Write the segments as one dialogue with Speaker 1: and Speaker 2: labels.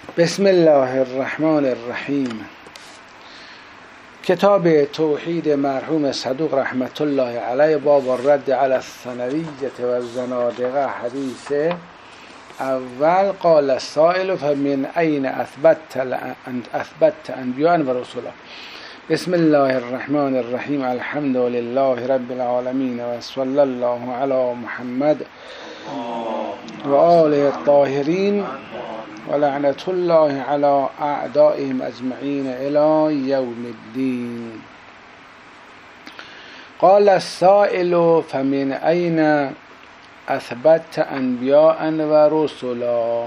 Speaker 1: بسم الله الرحمن الرحیم. کتاب توحید مرحوم صدوق رحمت الله علیه، باب الرد علی الثنویة و الزنادقه. حدیث اول: قال السائل فمن این اثبت انبیاء و رسولا. بسم الله الرحمن الرحیم. الحمد لله رب العالمین و صلی الله علی محمد و آله الطاهرین و لعنت الله علی اعدائهم اجمعین الی یوم الدین. قال السائل فمن این اثبت انبیاء و رسلا.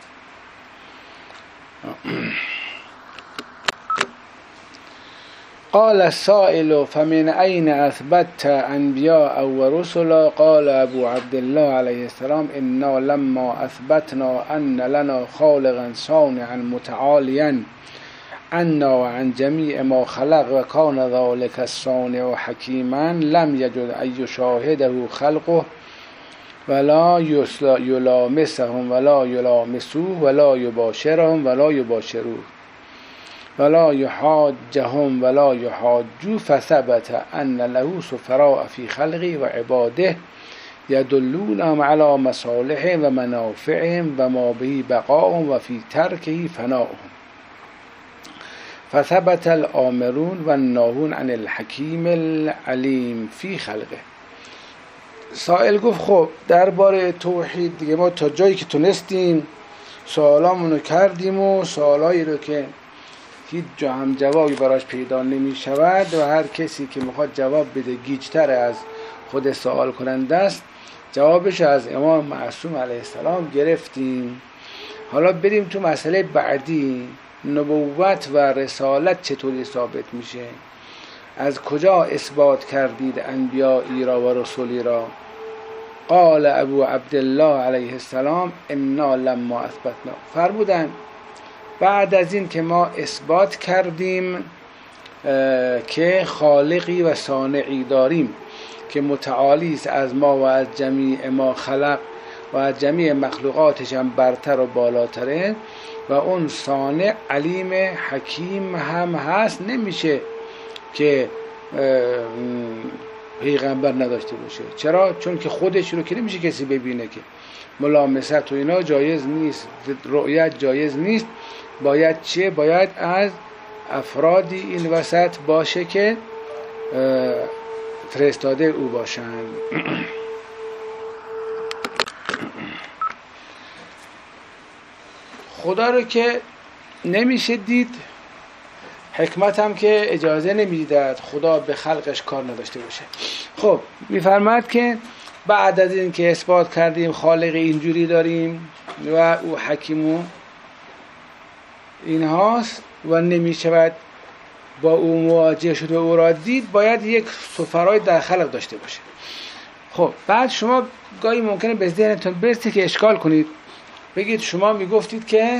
Speaker 1: قال السائل فمن أين أثبت أنبياء ورسلا. قال أبو عبد الله عليه السلام: إنا لما أثبتنا أن لنا خالقا صانعا متعاليا عنا وعن جميع ما خلق وكان ذلك الصانع حكيما لم يجد أن يشاهده خلقه ولا يلامسهم ولا يلامسوه ولا يباشرهم ولا يباشروه ولا يحاجهم ولا يحاجوا. فثبت أن له سفراء في خلقه وعباده يدلونهم على مصالحهم ومنافعهم وما به بقاؤهم وفي تركه فناؤهم. فثبت الآمرون والناهون عن الحكيم العليم في خلقه. سائل گفت خب درباره توحید دیگه ما تا جایی که تونستیم سوالامونو کردیم و سوالایی رو که هیچ جا هم جوابی براش پیدا نمی شود و هر کسی که میخواد جواب بده گیجتر از خود سوال کننده است، جوابش از امام معصوم علیه السلام گرفتیم. حالا بریم تو مسئله بعدی: نبوت و رسالت چطوری ثابت میشه؟ از کجا اثبات کردید انبیایی را و رسولی را؟ قال ابو عبدالله علیه السلام: انا لما اثبتنا. فرمودن بعد از این که ما اثبات کردیم که خالقی و صانعی داریم که متعالی است از ما و از جمیع ما خلق و از جمیع مخلوقاتش هم برتر و بالاتره و اون صانع علیم حکیم هم هست، نمیشه که پیغمبر نداشته باشه. چرا؟ چون که خودش رو که نمیشه کسی ببینه، که ملامست و اینا جایز نیست، رؤیت جایز نیست. باید چیه؟ باید از افرادی این وسط باشه که فرستاده او باشند. خدا رو که نمیشه دید، حکمت هم که اجازه نمیدهد خدا به خلقش کار نداشته باشه. خب میفرماد که بعد از این که اثبات کردیم خالق اینجوری داریم و او حکیمو این هاست و نمیشود با او مواجه شد و او را دید، باید یک سفرای در خلق داشته باشه. خب بعد شما گاهی ممکنه به ذهنتون برسه که اشکال کنید، بگید شما میگفتید که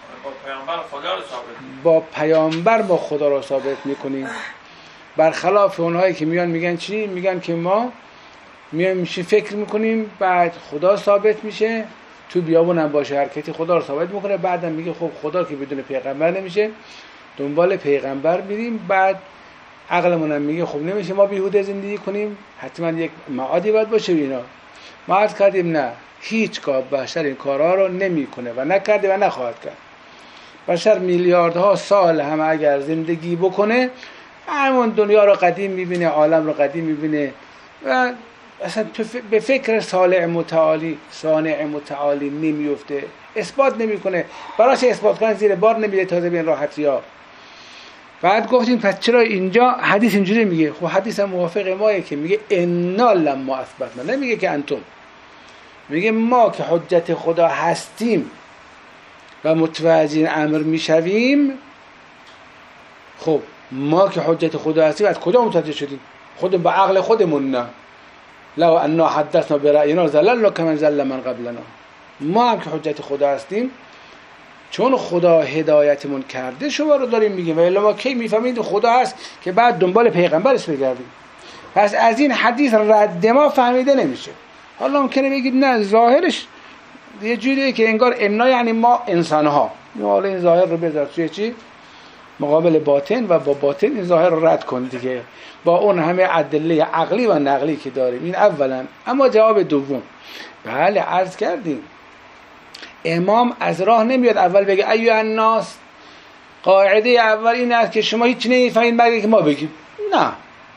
Speaker 1: با پیامبر ما خدا را ثابت میکنیم، برخلاف اونهایی که میان میگن چی؟ میگن که ما میان میشیم فکر میکنیم بعد خدا ثابت میشه، تو بیابون هم باشه حرکتی خدا رو ثابت میکنه، بعدم میگه خب خدا که بدون پیغمبر نمیشه، دنبال پیغمبر میریم، بعد عقلمون هم میگه خب نمیشه ما بیهوده زندگی کنیم، حتما یک معادی باید باشه. اینا ما عرض کردیم نه، هیچگاه بشر این کارها رو نمیکنه و نکرده و نخواهد کرد. بشر میلیاردها سال هم اگر زندگی بکنه همون دنیا رو قدیم میبینه، عالم رو قدیم میبینه و اصلا به فکر صانع متعالی نمیفته، اثبات نمیکنه، براش اثبات کنن زیر بار نمیده، تازه به این راحتی ها. بعد گفتیم پس چرا اینجا حدیث اینجوری میگه؟ خب حدیث هم موافق مایه که میگه انا لما اثبتنا، نمیگه که انتم، میگه ما که حجت خدا هستیم و متوجه این امر میشویم. خب ما که حجت خدا هستیم از کجا متوجه شدیم؟ خود با عقل خودمون نه. لو انا حدثنا برأینا زللنا كمن زل من قبلنا. ما هم که حجت خدا هستیم چون خدا هدایتمون کرده شما رو داریم میگیم، و الا ما کی میفهمید خدا هست که بعد دنبال پیغمبرش بگردیم؟ پس از این حدیث رد ما فهمیده نمیشه. حالا ممکنه بگید نه ظاهرش یه جوریه که انگار انا یعنی ما انسانها، حالا این ظاهر رو بذار توی چی؟ مقابل باطن و با باطن این ظاهر رو رد کن دیگه، با اون همه ادله عقلی و نقلی که داریم. این اولا. اما جواب دوم، بله عرض کردیم امام از راه نمیاد اول بگه ایها الناس، قاعده اول این است که شما هیچ نمیفهمید مگه که ما بگیم. نه،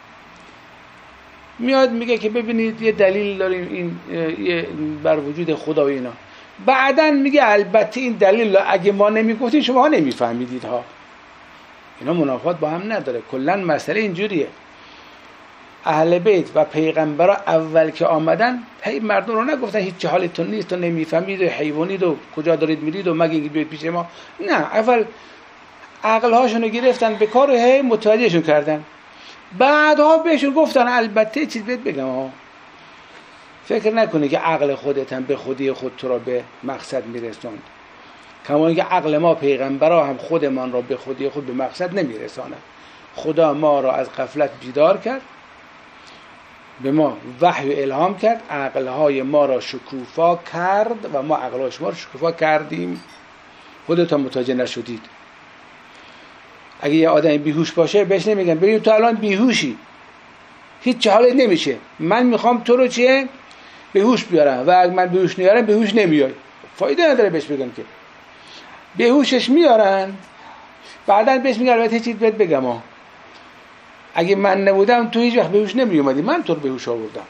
Speaker 1: میاد میگه که ببینید یه دلیل داریم این بر وجود خدا و اینا، بعدن میگه البته این دلیل اگه ما نمیگفتیم شما ها نمیفهمیدید ها. اینا منافات با هم نداره. کلا مسئله اینجوریه، اهل بیت و پیغمبرا اول که آمدن مردم رو نگفتن هیچ حالتون نیست، تو نمیفهمید و حیوانید و کجا دارید میرید و مگه اینکه بیاید پیش ما. نه، اول عقل هاشون رو گرفتن به کار و متوجهشون کردن، بعدها بهشون گفتن البته چیز بهت بگم ها، فکر نکنی که عقل خودت هم به خودی خود تو را به مقصد میرسوند، کما اینکه عقل ما پیغمبرا هم خودمان را به خودی خود به مقصد نمیرسانند. خدا ما را از غفلت بیدار کرد، به ما وحی و الهام کرد، عقلهای ما را شکوفا کرد و ما عقلهای شما را شکوفا کردیم. خودتان متوجه نشدید. اگه یه آدم بیهوش باشه بهش نمیگن ببین تو الان بیهوشی، هیچ حالت نمیشه، من میخوام تو رو چیه بیهوش بیارم و اگه من بیهوش نیارم بیهوش نمیای. فایده نداره بهش بگن که بیهوشش میارن، بعدن بهش میگن البته چیز بهت بگم ها، اگه من نبودم تو هیچ وقت بیهوش نمیومدی، من تو رو بیهوش آوردم.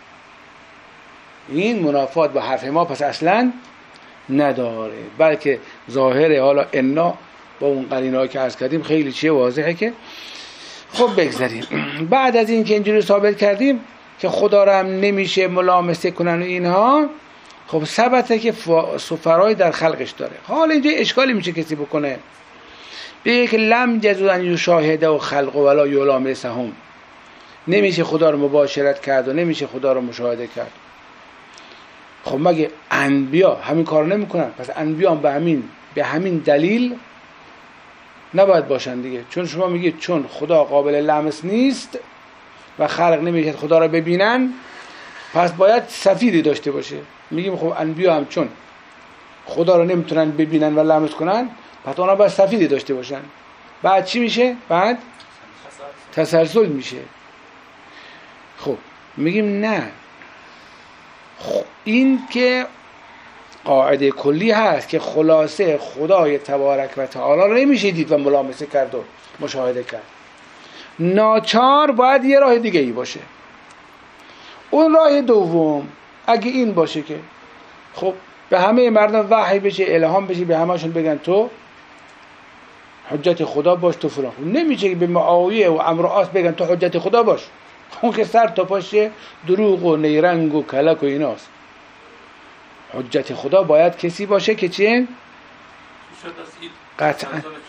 Speaker 1: این منافات با حرف ما پس اصلا نداره، بلکه ظاهره. حالا انا با اون قرینه‌ای که عرض کردیم خیلی چیه واضحه که خب بگذاریم. بعد از این که اینجوری ثابت کردیم که خدا را هم نمیشه ملامسه کنن و اینها، خب ثبته که سفرای در خلقش داره. حالا اینجا اشکالی میشه کسی بکنه بگه که لم جزو ان یشاهده و خلق ولا یلامسهم، نمیشه خدا رو مباشرت کرد و نمیشه خدا رو مشاهده کرد. خب مگه انبیا همین کارو نمیکنن؟ پس انبیا به همین دلیل نباید باشن دیگه. چون شما میگید چون خدا قابل لمس نیست و خلق نمیشه خدا رو ببینن، پس باید سفیری داشته باشه. میگیم خب انبیا هم چون خدا رو نمیتونن ببینن و لمس کنن، پس اونا باید سفیری داشته باشن. بعد چی میشه؟ بعد تسلسل میشه. خب میگیم نه، خب این که قاعده کلی هست که خلاصه خدای تبارک و تعالی رو نمیشه دید و ملامسه کرد و مشاهده کرد، ناچار باید یه راه دیگه ای باشه. اون راه دوم اگه این باشه که خب به همه مردم وحی بشه، الهام بشه، به همه‌شون بگن تو حجت خدا باش، تو فلان. نمیشه که به معاویه و عمرو عاص بگن تو حجت خدا باش، اون که سر تا پاشه دروغ و نیرنگ و کلک و ایناست. حجت خدا باید کسی باشه که چه؟ قطعا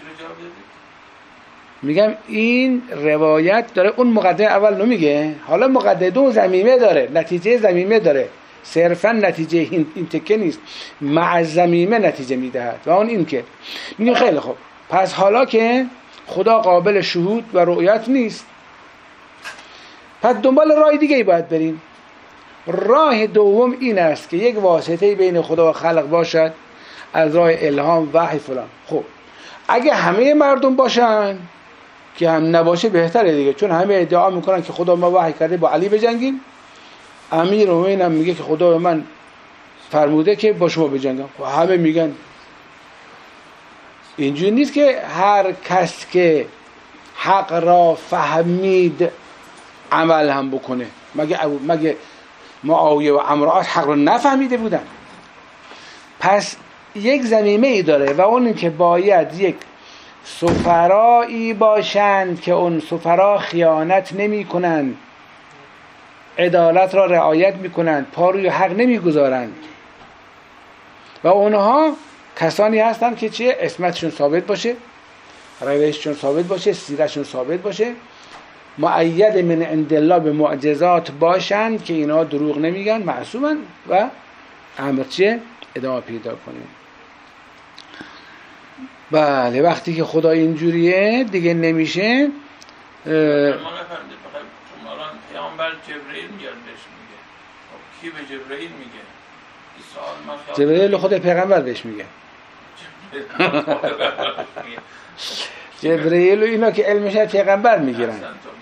Speaker 1: میگم این روایت داره اون مقدمه اول رو میگه، حالا مقدمه دو زمینه داره، نتیجه زمینه داره، صرفا نتیجه این تکه نیست، مع زمینه نتیجه میدهد و اون این که میگه خیلی خوب، پس حالا که خدا قابل شهود و رؤیت نیست، پس دنبال راه دیگه ای باید بریم. راه دوم این است که یک واسطه بین خدا و خلق باشد از راه الهام وحی فلان. خب اگه همه مردم باشن که هم نباشه بهتره دیگه، چون همه ادعا میکنن که خدا ما وحی کرده با علی بجنگیم، امیر مومنین هم میگه که خدا به من فرموده که با شما بجنگم. خب همه میگن اینجوری نیست که هر کس که حق را فهمید عمل هم بکنه. مگه معاویه و عمرو عاص حق را نفهمیده بودن؟ پس یک زمینه ای داره و اون این که باید یک سفرایی باشند که اون سفرا خیانت نمی کنند، عدالت را رعایت می کنند، پا روی حق نمی گذارند و اونها کسانی هستند که چیه؟ عصمتشون ثابت باشه، روششون ثابت باشه، سیرتشون ثابت باشه، مؤید من عند الله به معجزات باشند که اینا دروغ نمیگن، معصومن و امر چیه؟ ادامه پیدا کنیم. بله وقتی که خدا اینجوریه دیگه نمیشه.
Speaker 2: ما نفهمیده فقط چون الان پیامبر جبرئیل میاد بهش میگه، خب کی به جبرئیل میگه؟ این سوال من
Speaker 1: جبرئیل خود پیغمبر بهش میگه. جبرئیل و اینا که علمش از پیغمبر میگیرن.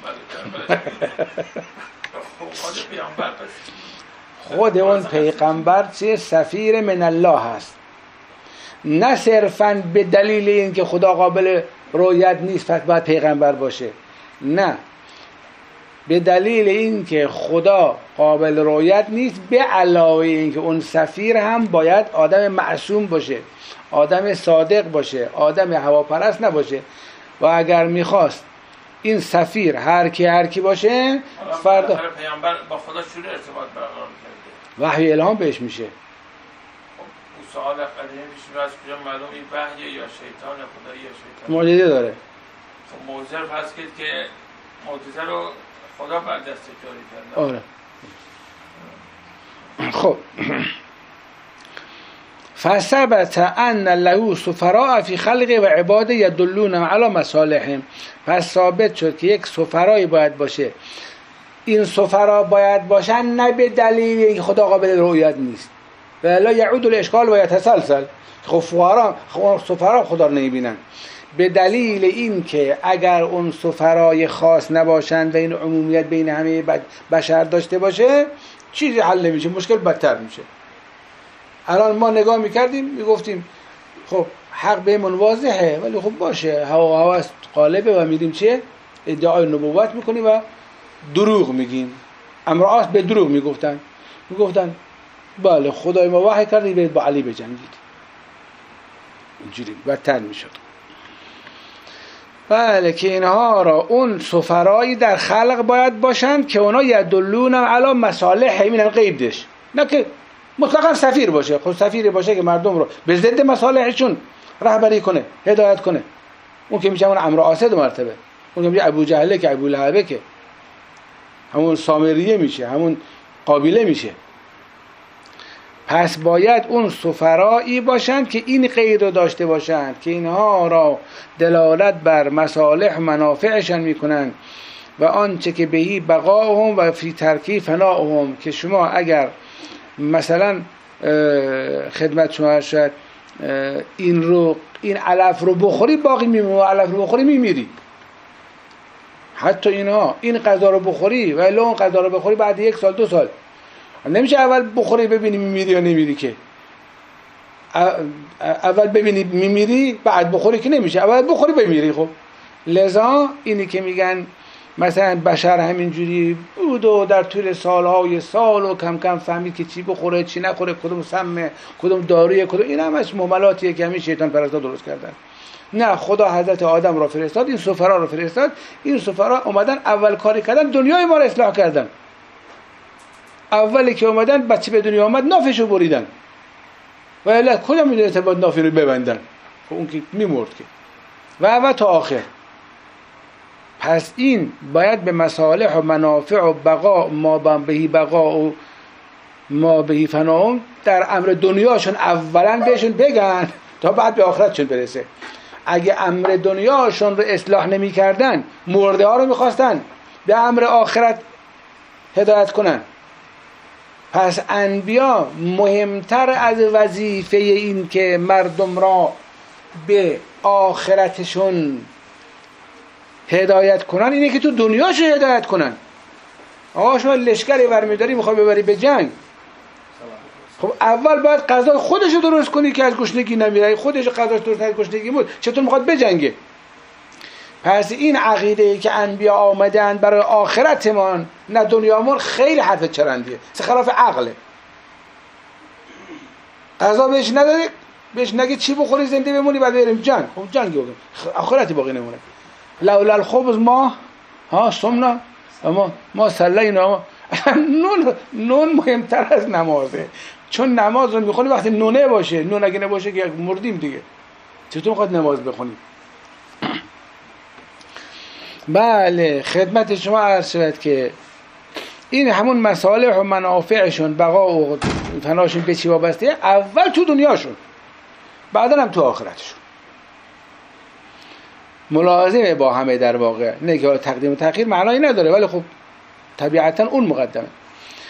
Speaker 1: خود اون پیغمبر چه سفیر من الله هست، نه صرفاً به دلیل این که خدا قابل رؤیت نیست پس باید پیغمبر باشه، نه، به دلیل این که خدا قابل رؤیت نیست به علاوه این که اون سفیر هم باید آدم معصوم باشه، آدم صادق باشه، آدم هواپرست نباشه. و اگر میخواست این سفیر هر کی باشه فردا
Speaker 2: پیامبر با خدا شروع ارتباط برقرار کرده،
Speaker 1: وحی الهام بهش میشه.
Speaker 2: اون سوال قدیمی پیش میاد از کجا معلوم این وحی یا شیطان خدایی یا شیطان
Speaker 1: معجزه داره.
Speaker 2: خب معجزه رو فرض کنید که معجزه رو خدا بر دست جاری کرده.
Speaker 1: آره. خب فثبت ان له سفراء فی خلق و عباده یدلون علی مصالحهم. پس ثابت شد که یک سفرایی باید باشه. این سفرا باید باشن نه به دلیل اینکه خدا قابل رؤیت نیست، ولا یعود الاشکال و یتسلسل. خب سفرا خدا رو نمیبینن، به دلیل این که اگر اون سفرای خاص نباشن و این عمومیت بین همه بشر داشته باشه چیزی حل نمیشه، مشکل بدتر میشه. الان ما نگاه میکردیم میگفتیم خب حق بهمون واضحه ولی خب باشه هوا قالبه و میریم چه ادعای نبوت میکنیم و دروغ میگیم. امرأت به دروغ میگفتن بله خدای ما وحی کرد برید با علی بجنگید، اینجوری بدتر میشد. بله که اینها را اون سفرایی در خلق باید باشند که اونا یدلون علی مصالح، اینم غیبش، نه که مطلقا سفیر باشه. خود سفیر باشه که مردم رو به ضد مصالحشون رهبری کنه، هدایت کنه. اون که میشه اون امر آسد مرتبه، اون که میشه ابو جهله که ابو لهبه که همون سامریه میشه، همون قابیله میشه. پس باید اون سفرایی باشند که این قید رو داشته باشند که اینها را دلالت بر مصالح و منافعشان میکنند و آنچه که بهی بقاهم و فی ترکی فناهم. که شما اگر مثلا خدمت شما شد این علف رو بخوری باقی میمونه، علف رو بخوری میمیری. حتی اینها این غذا رو بخوری و اون غذا رو بخوری بعد 1 سال 2 سال نمیشه اول بخوری ببینی میمیری یا نمیری، که اول ببینی میمیری بعد بخوری که نمیشه، اول بخوری بمیری. خب لذا اینی که میگن مثلا بشر همینجوری بود و در طول سالهای سال و کم کم فهمید که چی بخوره چی نخوره، کدوم سمه کدوم دارویه کدوم، این همش مهملاتیه که همین شیطان پرستا درست کردن. نه، خدا حضرت آدم را فرستاد، این سفرا را فرستاد، این سفرا اومدن اول کاری کردن دنیای ما را اصلاح کردن. اولی که اومدن بچه به دنیا آمد نافشو بریدن و الا کجا میدونید باید نافی رو ببندن؟ خب اون که میمرد که و تا آخر. پس این باید به مصالح و منافع و بقا ما بهی بقا و ما بهی فناهم در امر دنیاشون اولا بهشون بگن تا بعد به آخرتشون برسه. اگه امر دنیاشون رو اصلاح نمی کردن مرده ها رو میخواستن به امر آخرت هدایت کنن. پس انبیا مهمتر از وظیفه این که مردم را به آخرتشون هدایت کنن اینه که تو دنیاشون هدایت کنن. آقا شما لشکری برمیداری میخوای ببری به جنگ، خب اول باید غذای خودش رو درست کنی که از گشنگی نمیره، خودش غذاش درست از گشنگی بود چطور میخواد بجنگه؟ پس این عقیده ای که انبیا آمدن برای آخرتمان نه دنیامون خیلی حرف چرندیه، خلاف عقله. غذا بهش نداری، بهش نگی چی بخوری زنده بمونی بعد بریم جنگ، خب جنگ بکنیم آخرتی باقی نمونه. لولا الخبز ما صمنا ما صلینا. نون مهمتر از نمازه، چون نماز رو میخونی وقتی نونه باشه، نون اگه نباشه که مردیم دیگه. چطور میخواد نماز بخونی؟ بله خدمت شما عرض شد که این همون مصالح و منافعشون بقا و فناشون به چی وابسته؟ اول تو دنیاشون بعدا هم تو آخرتشون. ملازمه با همه در واقع، نه که تقدیم و تأخیر معنایی نداره ولی خب طبیعتا اون مقدمه.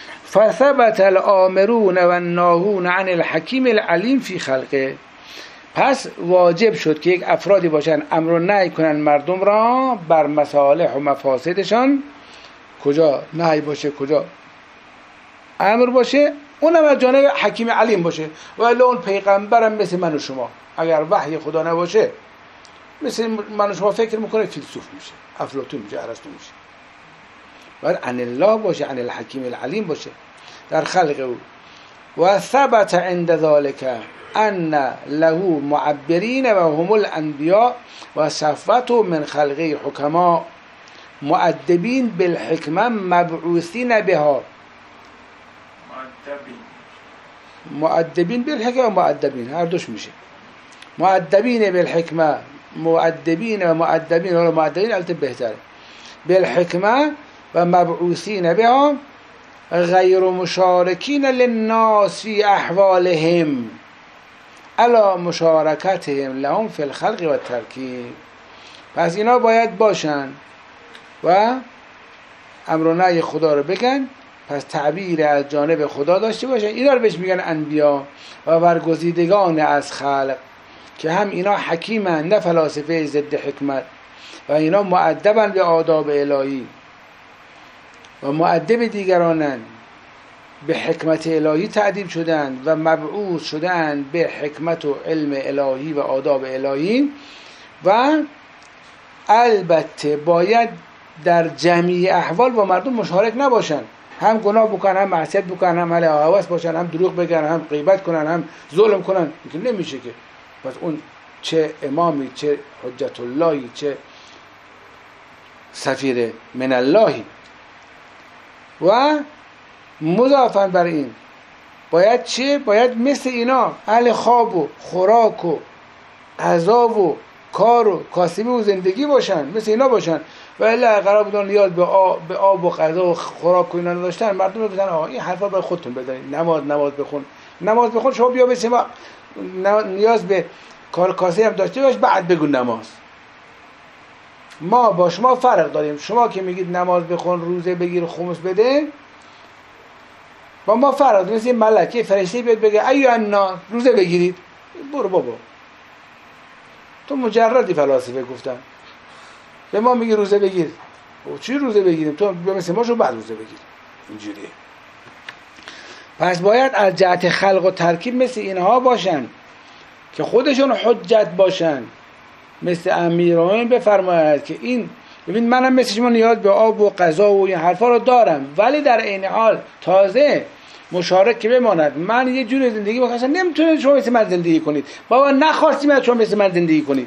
Speaker 1: فثبت الآمرون و الناهون عن الحکیم العلیم فی خلقه. پس واجب شد که یک افرادی باشن امر و نهی کنن مردم را بر مصالح و مفاسدشان، کجا نهی باشه کجا امر باشه، اونم از جانب حکیم علیم باشه. ولی اون پیغمبرم مثل من و شما، اگر وحی خدا نباشه مثل من و شما فکر میکنه فیلسوف میشه، افلاطون میشه، ارسطو میشه. باید عن الله باشه، عن الحکیم العلیم باشه در خلق او. و ثبت عند ذلك ان له معبرین و هم الانبیاء و صفوت من خلقه حکما مؤدبین بالحکمه مبعوثین بها. مؤدبین بالحکمه و مؤدبین هر دوش میشه. مؤدبین بالحکمه، مؤدبین و مؤدبین، ولی مؤدبین البته بهتره، بالحکمه و مبعوثین بها غیر مشارکین للناس فی احوالهم علی مشارکتهم لهم فی الخلق و الترکیب. پس اینا باید باشن و امر و نهی خدا رو بگن، پس تعبیر از جانب خدا داشته باشن. اینا رو بهش میگن انبیا و برگزیدگان از خلق، که هم اینا حکیمن نه فلاسفه ضد حکمت، و اینا مؤدبن به آداب الهی و مؤدب دیگرانن، به حکمت الهی تعدیب شدند و مبعوث شدند به حکمت و علم الهی و آداب الهی. و البته باید در جمعی احوال با مردم مشارک نباشن، هم گناه بکنن، هم معصیت بکنن، هم اهل هوس باشن، هم دروغ بگن، هم غیبت کنن، هم ظلم کنن. که نمیشه که. پس اون چه امامی، چه حجت اللهی، چه سفیر من اللهی. و مضافاً بر این باید چه؟ باید مثل اینا اهل خواب و خوراک و غذا و کار و کاسبی و زندگی باشن، مثل اینا باشن. و الا قرار بودن نیاز به آب و غذا و خوراک و اینا نداشتن، مردم بگن آقا این حرفا برای خودتون بدارید، نماز بخون شما بیا بسیم نیاز به کار کاسبی هم داشته باش، بعد بگو نماز. ما با شما فرق داریم. شما که میگید نماز بخون، روزه بگیر، خمس بده، با ما فرق داریم. مثل ملکه فرشته بیاد بگه ایها الناس روزه بگیرید، برو بابا تو مجردی فلاسفه گفتن، به ما میگی روزه بگیر. او چی روزه بگیریم؟ تو مثل ما شو بعد روزه بگیر. اینجوریه. پس باید از جهت خلق و ترکیب مثل اینها باشن که خودشون حجت باشن. مثل امیران بفرماید که این ببین منم مثل شما نیاز به آب و غذا و این حرفا رو دارم، ولی در عین حال تازه مشارک که بماند. من یه جور زندگی بخواستم، نمیتونید شما مثل من زندگی کنید. بابا نخواستیم از شما مثل من زندگی کنید،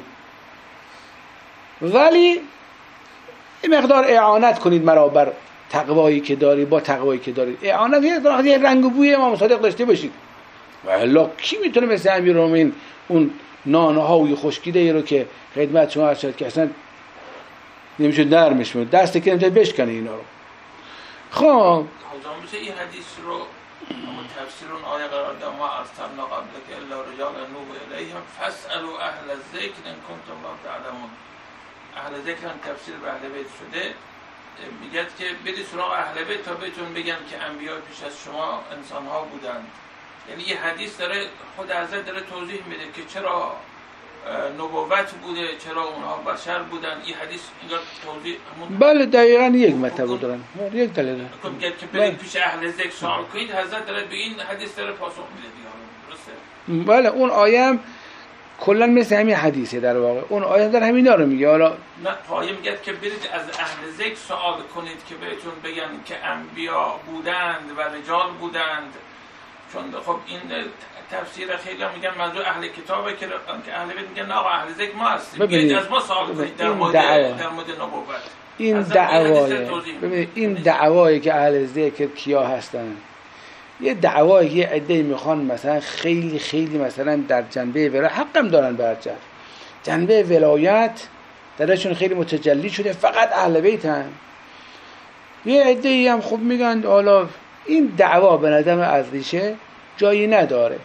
Speaker 1: ولی این مقدار اعانت کنید مرا بر تقوایی که داری، با تقوایی که دارید. اعانت یه رنگ و بوی امام صادق داشته باشید. و الا کی میتونه مثل امیرالمومنین اون نانه‌های خشکیده رو که خدمت شما عرض شد که اصلا نمیشه نرمش کنه، دست که نمیشه بشکنه اینا رو. خب
Speaker 2: میشه این حدیث رو تفسیر اون آیه قرار داد ما ارسلنا قبلک الا رجالا نوحی الیهم فاسالوا اهل الذکر ان کنتم لا تعلمون. اهل ذکر هم تفسیر به اهل بیت شده، میگه که برید سراغ اهل بیت تا بهتون بگن که انبیا پیش از شما انسان‌ها بودند. یعنی این حدیث داره خود حضرت داره توضیح میده که چرا نبوت بوده، چرا اونها بشر بودن. این حدیث اینجا توضیح
Speaker 1: بله دقیقاً یک مطلب دارن، یک دلیل داره
Speaker 2: که برید پیش اهل ذکر سوال کنید. حضرت داره به این حدیث داره پاسخ میده دیگه. درسته؟
Speaker 1: بله اون آیه هم کلا مثل همین حدیثه در واقع. اون آیه در همینا رو میگه. حالا
Speaker 2: نه آیه میگه که برید از اهل ذکر سوال کنید که بهتون بگن که انبیا بودند و رجال بودند. چون خب این تفسیر خیلی هم میگن منظور اهل کتابه که اهل بیت میگن آقا اهل ذکر ما هستیم، بیایید از ما سوال کنید در مورد نبوت.
Speaker 1: این دعوایه. ببینید این دعوایی که اهل ذکر کیا هستن، یه دعوایی یه عده‌ای میخوان مثلا خیلی خیلی مثلا در جنبه ولایت حقم دارن، برجر جنبه ولایت درشون خیلی متجلی شده، فقط اهل بیتن. یه عده‌ای هم خب میگن حالا این دعوا به نظر از ریشه جایی نداره.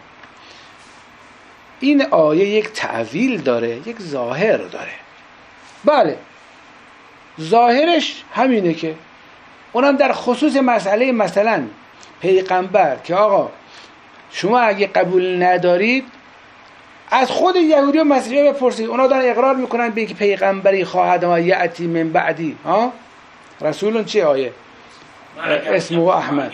Speaker 1: این آیه یک تعویل داره، یک ظاهر داره. بله ظاهرش همینه که اونم در خصوص مسئله مثلا پیغمبر که آقا شما اگه قبول ندارید از خود یهودی و مسیحی بپرسید، اونا دارن اقرار میکنن به اینکه پیغمبری خواهد و یأتی من بعدی. ها رسولون چه آیه اسمه احمد.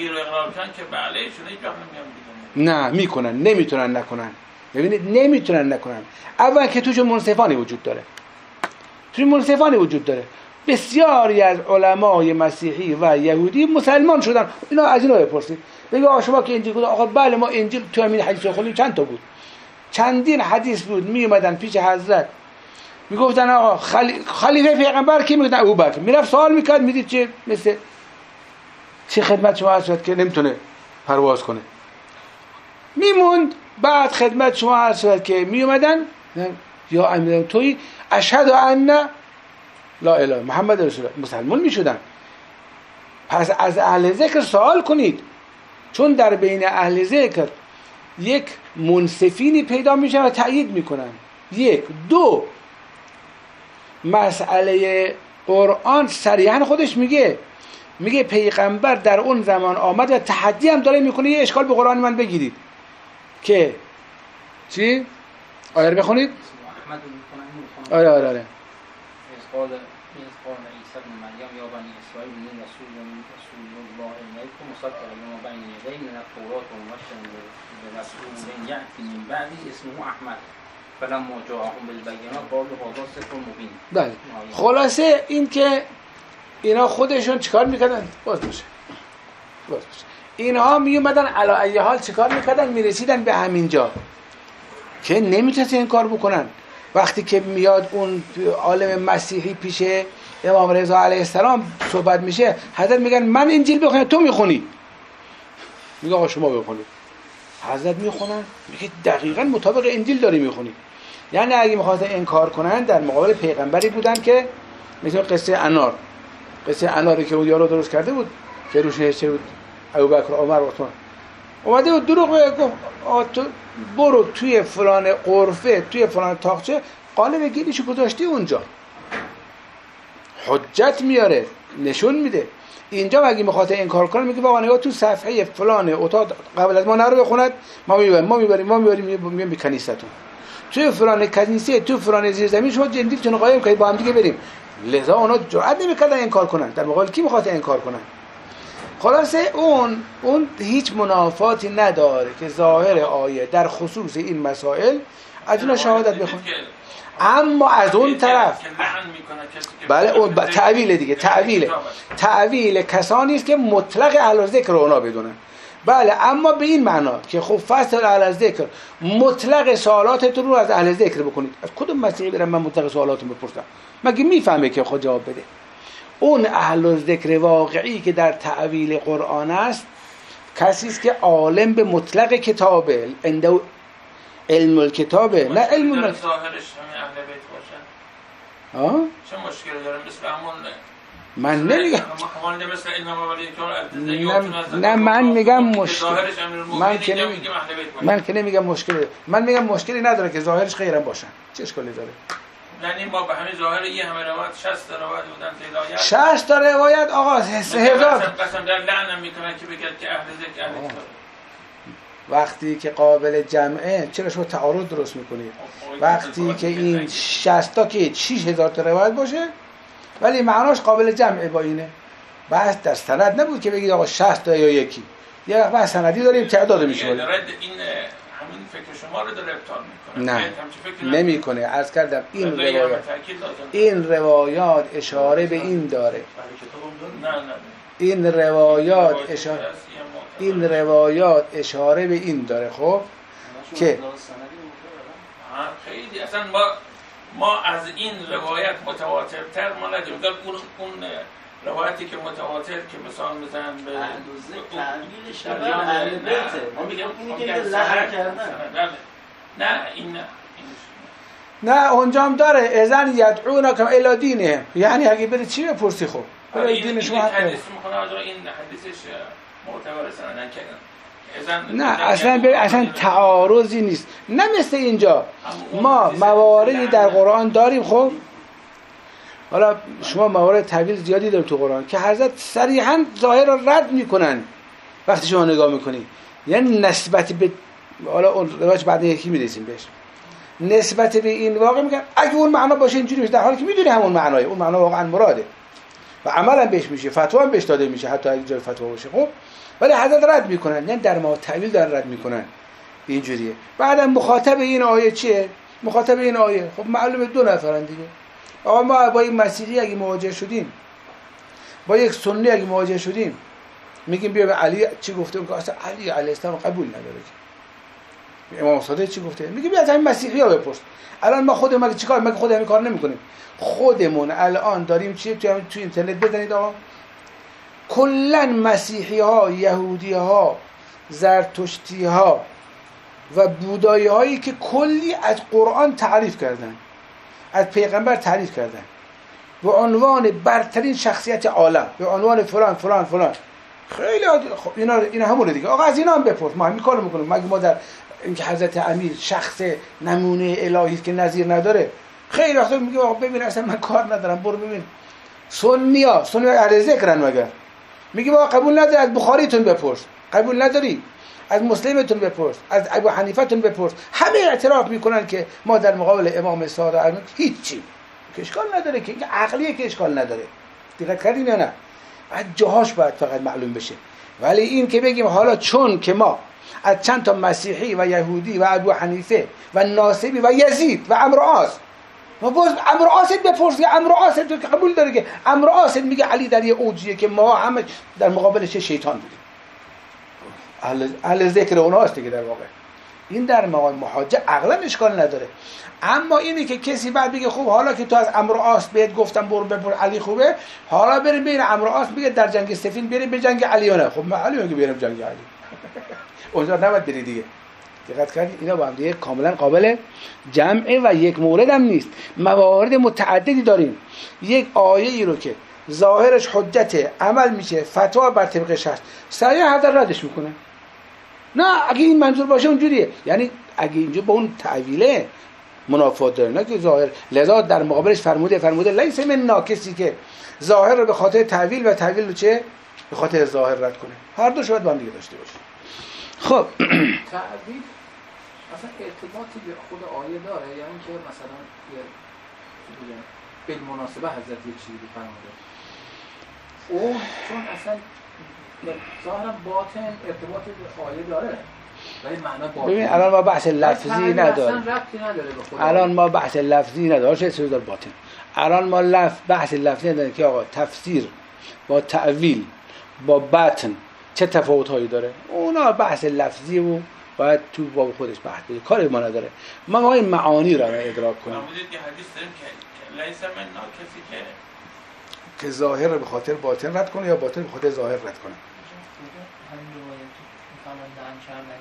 Speaker 1: نه میکنن، نمیتونن نکنن. ببینید نمیتونن نکنن. اول که توش منصفانی وجود داره، توش منصفانی وجود داره. بسیاری از علمای مسیحی و یهودی مسلمان شدن. اینا از اینا بپرسید، بگید آقا شما که انجیل گفتید، آقا بله ما انجیل تو همین حدیث خوندیم. چند تا بود؟ چندین حدیث بود. می اومدن پیش حضرت میگفتن آقا خلیفه پیغمبر کی؟ میگفتن ابوبکر. میرفت سوال میکرد، میدید چه مثل چه خدمت شما عرض شد که نمیتونه پرواز کنه، میموند. بعد خدمت شما عرض شد که می اومدن یا امیر توی اشهد ان لا اله محمد رسول الله، مسلمان میشدن. پس از اهل ذکر سوال کنید، چون در بین اهل ذکر یک منصفینی پیدا میشن و تأیید میکنن. یک. دو، مسئله قرآن صریحا خودش میگه پیغمبر در اون زمان آمد و تحدی هم داره میکنه یه اشکال به قرآن من بگیرید که چی؟ آیه رو بخونید. آره
Speaker 3: قال عیسی بن مریم یا بنی اسرائیل من رسول الله الیکم مصدقا لما بین یدیه من التوراة ومبشرا برسول یأتی من بعدی اسمه احمد فلما جاءهم بالبینات قالوا هذا سحر مبین.
Speaker 1: بله. خلاصه این که اینا خودشون چیکار میکردن؟ باز باشه. اینها میومدن علی ای حال چیکار میکردن؟ میرسیدن به همین جا که نمیتونن این کار بکنن. وقتی که میاد اون عالم مسیحی پیش امام رضا علیه السلام صحبت میشه، حضرت میگن من انجیل بخونم، تو میخونی؟ میگه آقا شما بخونید. حضرت میخونن، میگه دقیقاً مطابق انجیل داری میخونی. یعنی اگه میخواستن انکار کنن در مقابل پیغمبری بودن که مثل قصه اناری که اون یارو درست کرده بود که روش نوشته بود ابوبکر عمر عثمان، اومده بود دروغ گفت برو توی فلان قرفه توی فلان تاقچه قالب گیریشو گذاشتی اونجا، حجت میاره نشون میده. اینجا اگه میخواد انکار کنه میگه واقعا نگاه تو صفحه فلان اتاق قبل از ما نرو بخوند، ما میبریم به کنیستون، توی فلان کنیسه تو فلان زیرزمین شما جندیتون قایم کنید با هم دیگه بریم. لذا اونا جرئت نمیکردن انکار کنن. در مقابل کی میخواد انکار کنن؟ خلاصه اون هیچ منافاتی نداره که ظاهر آیه در خصوص این مسائل از اون شهادت بخون. اما از اون طرف بله اون تعویل دیگه، تعویل کسانی است که مطلق اهل ذکر رو اونا بدونن. بله اما به این معنا که خب فصل اهل ذکر مطلق سوالاتتون رو از اهل ذکر بکنید. از کدوم مسیحی برم من مطلق سوالاتون بپرسم؟ مگه میفهمه که خود جواب بده؟ اون اهل ذکر واقعی که در تعویل قرآن است کسی است که عالم به مطلق کتابه، عنده علم الکتابه، نه علم
Speaker 2: ظاهرش همین اهل بیت باشن. چه مشکلی داره؟ مثل همون
Speaker 1: من نمیگم
Speaker 2: مثل این
Speaker 1: نه من میگم مشکل، من که نمیگم مشکلی، من میگم مشکلی نداره که ظاهرش خیرم باشن. چه اشکالی داره؟
Speaker 2: یعنی ما به همین ظاهر این همه روایت 60 روایت بودن که هدایت
Speaker 1: 60 تا روایت آقا 3000
Speaker 2: قسم در لعنت میکنن که بگید که اهل ذکر اهل کتاب.
Speaker 1: وقتی که قابل جمعه چرا شما تعارض درست میکنید؟ وقتی که این 60 تا که 6000 تا روایت باشه ولی معناش قابل جمعه با اینه. بس در سند نبود که بگید آقا 60 تا یا یکی. یه بحث سندی داریم تعداد میشه.
Speaker 2: این همین فکر شما رو داره ابطال میکنه.
Speaker 1: نه نمیکنه. عرض کردم این روایات اشاره به این داره. این روایات اشاره به این داره. خب که
Speaker 2: خیلی اصلا ما از این روایت متواترتر ما نداریم. اون روایتی که متواتر که مثال میزنن به
Speaker 3: تعبیرش برای اهل بیته، ما میگیم اینی که لحن کردن.
Speaker 1: نه اونجا هم داره اذن یدعونکم الی دینهم، یعنی اگه بری چی بپرسی خب برای دین شما حق
Speaker 2: حدیث میخونه این حدیثش معتبر سند
Speaker 1: نه اصلا تعارضی نیست. نه مثل اینجا ما مواردی در قرآن داریم. خب حالا شما موارد تعبیر زیادی داریم تو قرآن که حضرت صریحا ظاهر رو رد میکنن وقتی شما نگاه میکنی، یعنی نسبت به حالا اون روایت بعد یکی میرسیم بهش، نسبت به این واقع میگن اگه اون معنا باشه اینجوری میشه، در حالی که میدونی همون معناه، اون معنا واقعا مراده و عملا بهش میشه، فتوا هم بهش داده میشه حتی اگه جای فتوا باشه. خب ولی حضرت رد میکنن، یعنی در ما تعویل دارن رد میکنن اینجوریه. بعدم مخاطب این آیه چیه؟ مخاطب این آیه خب معلومه دو نفرن دیگه. آقا ما با این مسیحی اگه مواجه شدیم، با یک سنی اگه مواجه شدیم، میگیم بیا به علی چی گفته؟ اون که اصلا علی علیه السلام قبول نداره که. امام صادق چی گفته؟ میگه بیا از همین مسیحی‌ها بپرس. الان ما خودمون مگه چیکار؟ مگه خود همین کار نمی‌کنیم؟ خودمون الان داریم چی تو اینترنت بزنید آقا کلا مسیحی‌ها، یهودی‌ها، زرتشتی‌ها و بودایی‌هایی که کلی از قرآن تعریف کردن، از پیغمبر تعریف کردن به عنوان برترین شخصیت عالم، به عنوان فلان فلان فلان، خیلی عادی. خب اینا همونه دیگه. آقا از اینا هم بپرس، ما همین کارو میکنیم. مگه ما در اینکه حضرت امیر شخص نمونه الهی است که نظیر نداره؟ خیلی وقتا میگه آقا ببین اصلا من کار ندارم، برو ببین سنی اهل ذکرن، مگر میگه آقا قبول نداری از بخاریتون بپرس، قبول نداری از مسلمتون بپرس، از ابو حنیفتون بپرس. همه اعتراف میکنن که ما در مقابل امام صادق هیچی، که اشکال نداره، که عقلیه که اشکال نداره. دقت کردین یا نه؟ بعد جاهاش باید فقط معلوم بشه. ولی این که بگیم حالا چون که ما از چند تا مسیحی و یهودی و ابو حنیفه و ناصبی و یزید و عمرو عاص، ما باز عمرو عاص بپرس، عمرو عاص تو که قبول داره که عمرو عاص میگه علی در یه اوجیه که ما همه در مقابلش شیطان بودیم. اهل ذکر اونهاست دیگه در واقع. این در مقام محاجه عقلا اشکال نداره. اما اینی که کسی بعد بگه خب حالا که تو از عمرو عاص بهت گفتم برو بپر علی خوبه، حالا بریم بین عمرو عاص میگه در جنگ سفین بریم به جنگ علی نه. خب معلومه که بریم جنگ علی. اونجا نباید بری دیگه. دقت کردید اینا با هم دیگه کاملا قابل جمعه و یک مورد هم نیست. موارد متعددی داریم. یک آیه ای رو که ظاهرش حجت عمل میشه، فتوا بر طبقش هست، سریع حضرت ردش میکنه. نه اگه این منظور باشه اونجوریه، یعنی اگه اینجا با اون تعویله منافات داره، نه که ظاهر. لذا در مقابلش فرموده لیس من کسی که ظاهر رو به خاطر تعویل و تعویل رو چه به خاطر ظاهر رد کنه. هر دو شاید با هم دیگه داشته باشه. خب
Speaker 4: تعویل اصلا ارتباطی به خود آیه داره، یعنی که مثلا به مناسبه حضرت یه چیزی فرموده اون چون اصلا ظاهرا باطن ارتباطی به آیه داره ولی معنا باطن.
Speaker 1: ببین الان ما بحث لفظی نداریم.
Speaker 4: اصلا ربطی نداره به خود.
Speaker 1: الان ما بحث لفظی نداره، چه چیزی داره باطن. الان ما بحث لفظی نداریم که آقا تفسیر با تعویل با باطن چه تفاوت‌هایی داره. اونا بحث لفظی و باید تو باب خودش بحث بده، کاری ما نداره. ما این معانی رو ادراک کنیم.
Speaker 2: فرمودید که حدیث داریم که لیس من کسی
Speaker 1: که ظاهر رو به خاطر باطن رد کنه یا باطن به خاطر ظاهر رد کنه.
Speaker 5: همین روایت می‌فهمن دهن شرمن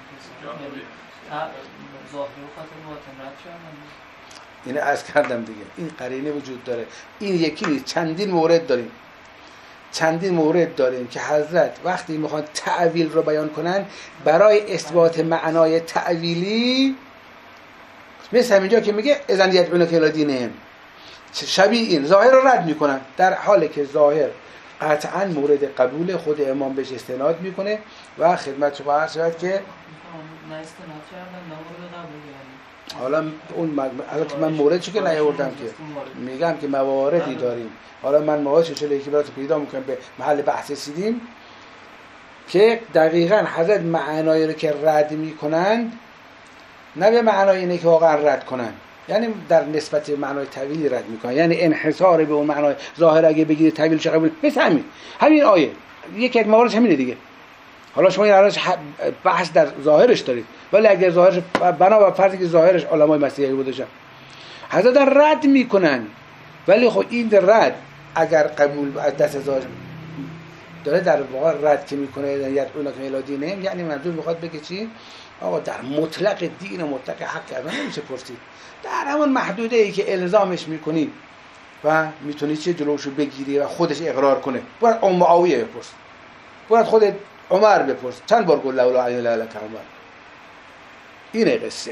Speaker 5: کسی ظاهر و خاطر باطن رد شرمن.
Speaker 1: اینو عرض کردم دیگه، این قرینه وجود داره. این یکی نیست، چندین مورد داریم. چندین مورد داریم که حضرت وقتی میخوان تعویل رو بیان کنن برای اثبات معنای تعویلی، مثل همینجا که میگه اذن یدعونک الی دینهم، شبیه این ظاهر رو رد میکنن، در حالی که ظاهر قطعا مورد قبول خود امام بهش استناد میکنه و خدمت شما عرض شد که
Speaker 5: نه استناد کردن نه مورد قبول.
Speaker 1: حالا اون البته من موردی که نیاوردم که میگم که مواردی داریم. حالا من مواردش چه یکی برات پیدا میکنم به محل بحث رسیدیم که دقیقاً حضرت معنایی رو که رد میکنن نه به معنای اینه که واقعا رد کنن، یعنی در نسبت معنای تعویلی رد میکنن، یعنی انحصار به اون معنای ظاهر اگه بگیرید تعویل چه قبول، مثل همین آیه یکی از مواردش همینه دیگه. حالا شما این بحث در ظاهرش دارید، ولی اگر ظاهرش بنا بر فرضی که ظاهرش علمای مسیحی بودشن حضرت در رد میکنن، ولی خب این رد اگر قبول از دست ظاهر داره در واقع رد که میکنه یدعونک الی دینهم، یعنی منظور میخواد بگه چی؟ آقا در مطلق دین و مطلق حق کردن نمیشه پرسید، در همون محدوده ای که الزامش میکنی و میتونی چه جلوشو بگیری و خودش اقرار کنه. باید معاویه بپرس، باید خودت عمر بپرس، چند بار گفت لولا علی لک عمر. اینه قصه.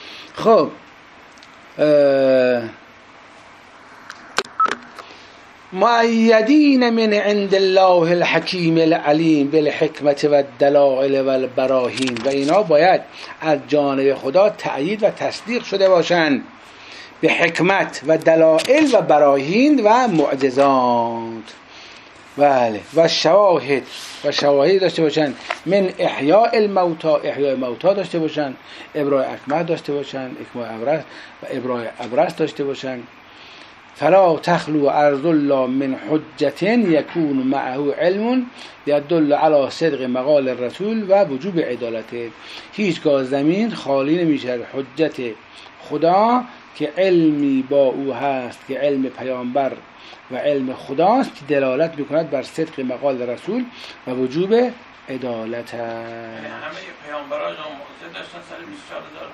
Speaker 1: خب مؤیدین من عند الله الحکیم العلیم بالحکمت و الدلائل و البراهین، و اینا باید از جانب خدا تأیید و تصدیق شده باشند به حکمت و دلائل و براهین و معجزات. بله. و شواهد و شواهد داشته باشن من احیاء الموتا، احیاء موتا داشته باشن، ابراء اکمه داشته باشن، اکمه ابرص و ابراء ابرص داشته باشن. فلا تخلو ارض الله من حجة يكون معه علم يدل على صدق مقال الرسول و وجوب عدالته. هیچگاه زمین خالی نمیشه حجت خدا که علمی با او هست که علم پیامبر و علم خداست که دلالت میکند بر صدق مقال رسول و وجوب عدالت.
Speaker 2: همه پیامبران معجزه داشتن سر 24,000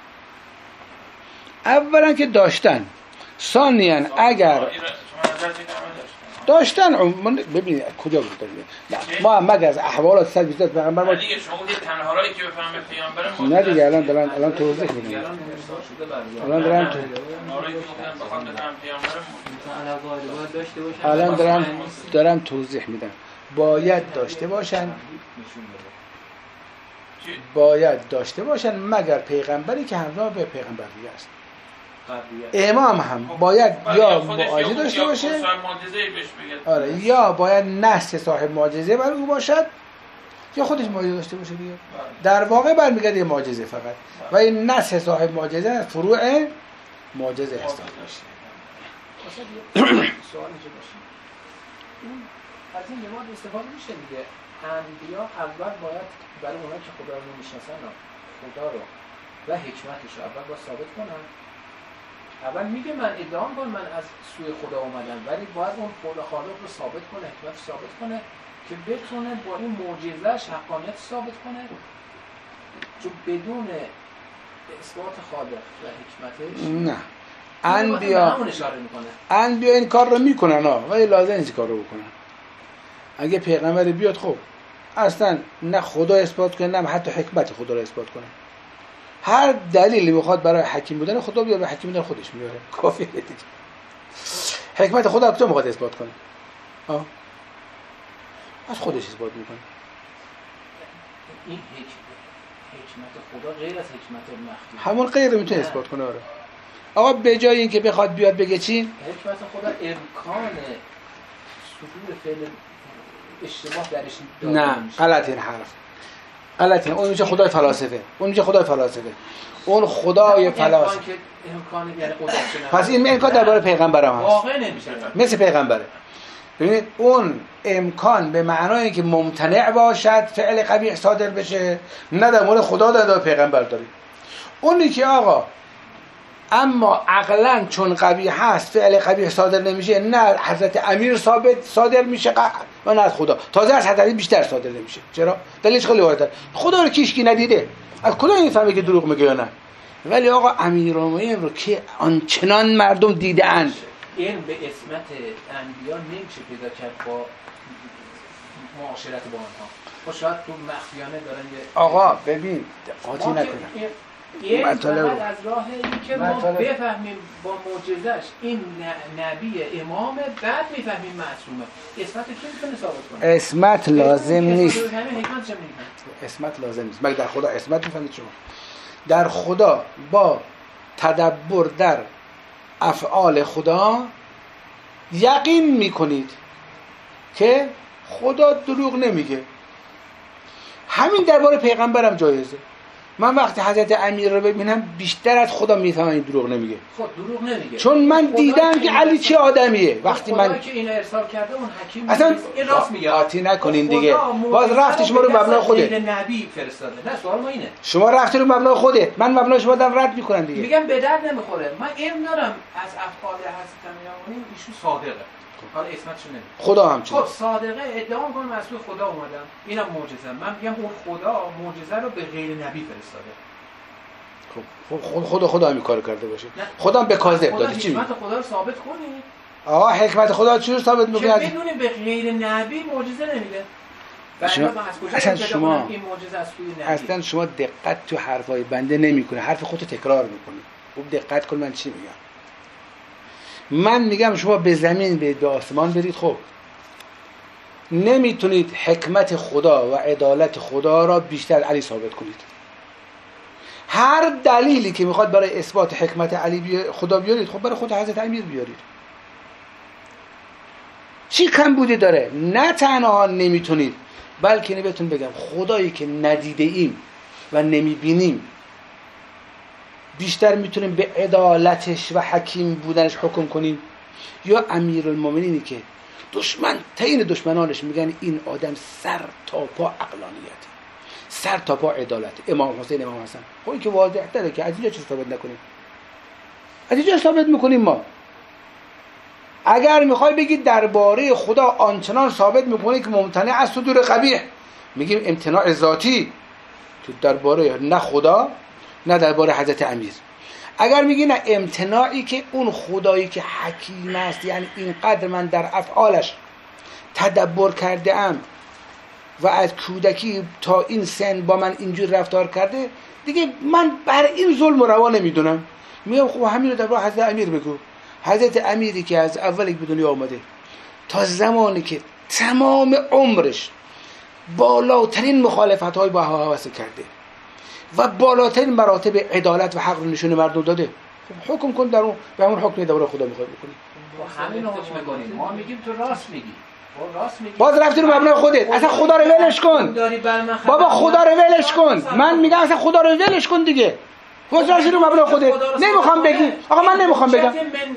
Speaker 2: تا.
Speaker 1: اولا که داشتن، ثانیاً اگر داشتن ببینید کجا بود داریم ما هم مگر از احوالات 120 پیغمبر ما
Speaker 2: دیگه شما گفتید تنها راهی که بفهمه پیامبر ما
Speaker 1: نه دیگه الان توضیح میدم. الان دارم توضیح میدم. باید داشته باشن مگر پیغمبری که همراه به پیغمبر دیگه است. امام هم باید یا معجزه داشته باشه، آره، یا باید نسل صاحب معجزه بر او باشد یا خودش معجزه داشته باشه دیگه. در واقع برمیگرده معجزه فقط و این نسل صاحب معجزه فروع معجزه هست.
Speaker 4: سوالی که باشه از این لحاظ استفاده میشه دیگه. انبیا اول باید برای اونایی که خدا رو نمیشناسن خدا رو و حکمتش رو اول باید ثابت کنن. اول میگه من ادعا کنم من از سوی خدا اومدم، ولی باید اون خدا خالق رو ثابت کنه، حکمت ثابت کنه که بتونه با این معجزه‌اش حقانیت ثابت کنه. چون بدون اثبات خالق و حکمتش
Speaker 1: نه انبیا این کار رو میکنن ولی لازم نیست کار رو بکنن. اگه پیغمبر بیاد خب اصلا نه خدا اثبات کنه نه حتی حکمت خدا رو اثبات کنه. هر دلیلی میخواد برای حکیم بودن خدا بیاره، به حکیم بودن خودش میاره، کافیه دیگه. حکمت خدا کجا میخواد اثبات کنه؟ از خودش اثبات میکنه.
Speaker 4: این حکمت خدا غیر از حکمت مخفی،
Speaker 1: همون غیر میتونه اثبات کنه. آره آقا به جای اینکه بخواد بیاد بگه چی؟
Speaker 4: حکمت خدا امکان صدور فعل اشتباه درش
Speaker 1: نه، غلط این حرف. غلطه. اون میشه خدای فلاسفه. اون خدای فلاسفه. پس این امکان درباره پیغمبرم هست.
Speaker 4: واقع نمیشه.
Speaker 1: مثل پیغمبره. ببینید اون امکان به معنای که ممتنع باشد فعل قبیح صادر بشه نه در مورد خدا در پیغمبر داریم. اونی که آقا اما عقلاً چون قبیح هست فعل قبیح صادر نمیشه، نه حضرت امیر صادر میشه و نه از خدا. تازه از حضرت بیشتر صادر نمیشه. چرا؟ دلیلش خیلی واضحه. خدا رو کیشکی ندیده. از کجا میفهمه که دروغ میگه یا نه؟ ولی آقا امیرالمومنین رو که آنچنان مردم دیده‌اند.
Speaker 4: این به اسمت انبیا نمیشه پیدا کرد با معاشرت با آنها. خب شاید تو مخفیانه دارن یه
Speaker 1: آقا ببین قاطی نکنه.
Speaker 4: این مطلب از راه این که ما بفهمیم با معجزش این نبی امامه، بعد میفهمیم معصومه. اسمت کی میتونه ثابت کنه؟
Speaker 1: اسمت لازم نیست.
Speaker 4: اسمت
Speaker 1: لازم نیست. مگه در خدا اسمت میفهمید شما؟ در خدا با تدبر در افعال خدا یقین میکنید که خدا دروغ نمیگه. همین درباره پیغمبرم جایزه. من وقتی حضرت امیر رو ببینم بیشتر از خدا میفهمم این دروغ نمیگه.
Speaker 4: خب دروغ نمیگه.
Speaker 1: چون من دیدم که علی چه آدمیه. وقتی من
Speaker 4: که اینو ارسال کرده اون حکیم
Speaker 1: اصلا
Speaker 4: این راست میگه.
Speaker 1: قاطی نکنین دیگه. باز رفتش ما رو مبنا خودت.
Speaker 4: نبی فرستاده. نه سوال ما اینه.
Speaker 1: شما رفتی رو مبنا خودت. من مبنا شما دارم رد میکنم دیگه.
Speaker 4: میگم به درد نمیخوره. من علم دارم از افعال حضرت امیرالمومنین ایشون صادقه. حالا اسمتشو نمیگم.
Speaker 1: خدا همچنین.
Speaker 4: خب صادقه ادعا میکنم از سوی خدا اومدم. اینم معجزه. من میگم اون خدا معجزه رو به غیر نبی فرستاده.
Speaker 1: خدا همین کارو کرده باشه. خدا به کاذب داده. چی میگه؟
Speaker 4: حکمت خدا رو ثابت کنی.
Speaker 1: آقا حکمت خدا چی رو ثابت میکنه؟
Speaker 4: که بدون به غیر نبی معجزه نمیده.
Speaker 1: اصلا شما دقت تو حرفای بنده نمیکنه، حرف خودتو تکرار میکنی. خوب دقت کن من چی میگم. من میگم شما به زمین برید به آسمان برید، خب نمیتونید حکمت خدا و عدالت خدا را بیشتر از علی ثابت کنید. هر دلیلی که میخواد برای اثبات حکمت علی خدا بیارید، خب برای خود حضرت امیر بیارید. چی کم بودی داره؟ نه تنها نمیتونید، بلکه بهتون بگم خدایی که ندیده ایم و نمیبینیم بیشتر میتونیم به عدالتش و حکیم بودنش حکم کنیم، یا امیرالمومنینی که تعیین دشمنانش میگن این آدم سر تا پا عقلانیت، سر تا پا عدالت، امام حسین امام حسن. خب این که واضح تره که از اینجا چه ثابت نکنیم؟ از اینجا ثابت میکنیم ما. اگر میخوای بگید درباره خدا آنچنان ثابت میکنه که ممتنع از صدور قبیح، میگیم امتناع ذاتی تو درباره نه خدا نه درباره حضرت امیر. اگر میگی نه امتناعی که اون خدایی که حکیم است، یعنی اینقدر من در افعالش تدبر کرده ام و از کودکی تا این سن با من اینجور رفتار کرده، دیگه من بر این ظلم و روا نمیدونم. میگم خب همین رو درباره حضرت امیر بگو. حضرت امیری که از اولی به دنیا آمده تا زمانی که تمام عمرش بالاترین مخالفت‌های با هوا هوس کرده و بالاترین مراتب عدالت و حق رو نشون مردم داده، حکم کن در اون، به همون حکم درباره خدا میخوای بکنی.
Speaker 4: همین رو حکم کنیم. ما میگیم تو راست میگی.
Speaker 1: باز رفتی رو مبنای خودت. اصلا خدا رو ولش کن بابا، خدا رو ولش کن. من میگم اصلا خدا رو ولش کن دیگه. باز رفتی رو مبنای خودت. نمیخوام بگی آقا، من نمیخوام بگم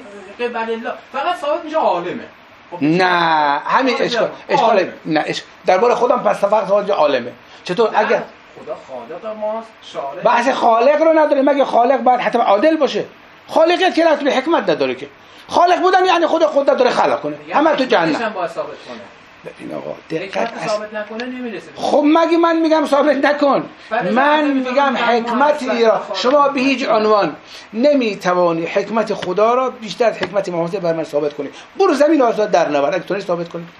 Speaker 4: فقط ثابت میشه عالمه.
Speaker 1: نه همین اشکال نه درباره خودم پس فقط ثابت عالمه. چطور؟ اگر
Speaker 4: خدا خالق ماست، شارع
Speaker 1: بحث خالق رو نداره. مگه خالق باید حتما عادل باشه؟ خالقیت که رفت به حکمت نداره که. خالق بودن یعنی خود قدرت داره خلق کنه. همه تو جهنم. ببین آقا دقت
Speaker 4: ثابت نکنه نمیرسه.
Speaker 1: خب مگه من میگم ثابت نکن؟ من میگم حکمتی را شما به هیچ عنوان نمیتوانی حکمت خدا را بیشتر از حکمت محمد بر من ثابت کنی. برو زمین آسمان در نبر، اگه تونی ثابت کنی.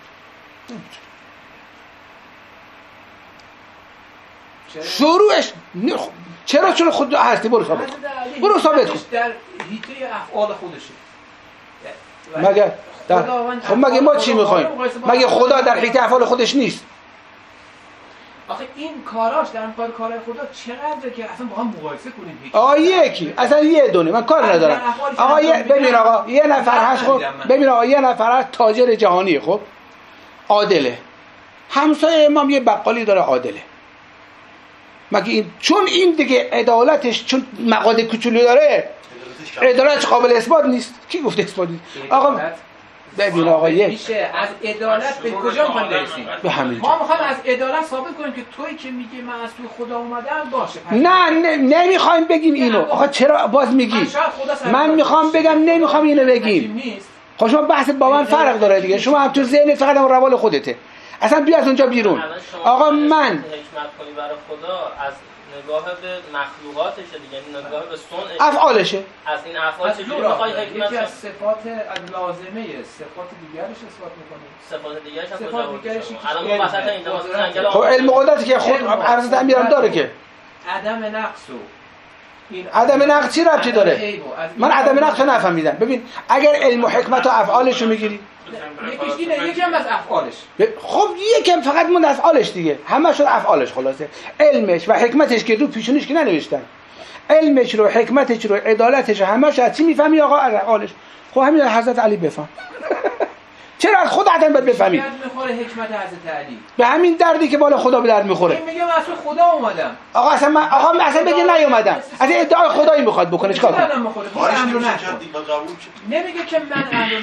Speaker 1: شروعش چرا خود هستی؟ برو ثابت کن. برو ثابت کن.
Speaker 4: در حیطه افعال خودشه.
Speaker 1: مگه خب مگه ما چی میخوایم؟ مگه خدا در حیطه افعال خودش نیست؟
Speaker 4: آخه این کاراش در کارهای خدا چقدره که اصلا با هم مقایسه کنیم.
Speaker 1: یکی اصلا یه دونه من کار ندارم. آقا ببین آقا یه نفر هست، خب ببین آقا یه نفر هست تاجر جهانی، خب عادله. همسایه امام یه بقالی داره عادله. مگه این چون این دیگه عدالتش چون مقاده کوچولو داره، عدالتش قابل اثبات نیست؟ کی گفته اثبات نیست؟ آقا ببین آقا
Speaker 4: میشه از عدالت به کجا میخوایم برسیم؟
Speaker 1: به همین
Speaker 4: ما میخوایم از عدالت ثابت کنیم که تویی که میگی من از توی خدا اومدم باشه.
Speaker 1: نه نمیخوایم بگیم اینو. آقا چرا باز میگی؟ من میخوام بگم نمیخوام اینو بگیم. خب شما بحث با من فرق داره دیگه. شما هم تو ذهنت فقط هم روال خودته. اصلا بیا از اونجا بیرون. آقا من
Speaker 6: حکمت کنی برای خدا از نگاه به مخلوقاتشه دیگه، نگاه به صنع
Speaker 1: افعالشه.
Speaker 6: از این افعال چجوری میخوای حکمت؟
Speaker 4: یکی از صفات لازمه، صفات دیگرش اثبات میکنه.
Speaker 6: صفات دیگرش هم
Speaker 4: صفات دیگرش
Speaker 6: الان ما وسط اینجا مثلا
Speaker 1: خب علم قدرتی که خود حضرت امیرم داره که
Speaker 4: عدم نقص
Speaker 1: عدم نقص چی ربطی داره؟ من عدم نقص رو نفهمیدم. ببین اگر علم و حکمت و افعالش رو میگیری،
Speaker 4: یکیش اینه، یکم از افعالش.
Speaker 1: خب یکم فقط مون از افعالش دیگه. همه شد افعالش. خلاصه علمش و حکمتش که رو پیشونیش که ننوشتن، علمش رو، حکمتش رو، عدالتش رو، همه‌اش از چی میفهمی آقا؟ از افعالش. خب همین حضرت علی بفهم. چرا از خود عدم باید بفهمی؟
Speaker 4: درد میخوره حکمت حضرت علی.
Speaker 1: به همین دردی که بالا خدا به درد میخوره.
Speaker 4: این میگم از خدا اومدم.
Speaker 1: آقا اصلا من اصلا بگی نیومدم. از ادعای خدایی میخواد بکنه چیکار کنه؟
Speaker 4: نمیگه که من امر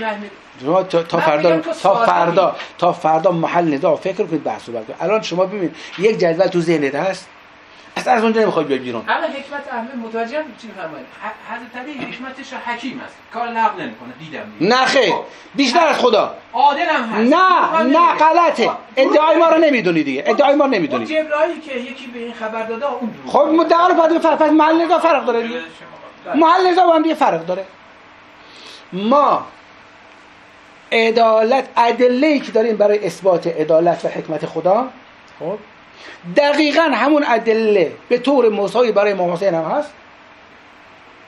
Speaker 1: نه تا فردا محل نزاع فکر کنید، بحث رو بکنید. الان شما ببین یک جدول تو ذهنت هست، اصلا از اونجا نمیخواد بیاد بیرون.
Speaker 4: الان حکمت احمد متوجه چی می‌فرمایید؟ حضرت علی حکمتش حکیم است، کار نقل نمی‌کنه. دیدم
Speaker 1: نه خیر، بیشتر از خدا
Speaker 4: عادلم هست.
Speaker 1: نه غلطه. ادعای ما رو نمیدونی دیگه. ادعای ما رو نمیدونی.
Speaker 4: جبرائیل که یکی به این خبر داده اون دروغ.
Speaker 1: خب مدعا رو بعد فرق محل نزاع فرق داره دیگه. محل نزاع با هم دیگه فرق داره. ما عدالت، ادله‌ای که داریم برای اثبات عدالت و حکمت خدا، خب دقیقاً همون ادله به طور مساوی برای امام حسین هم هست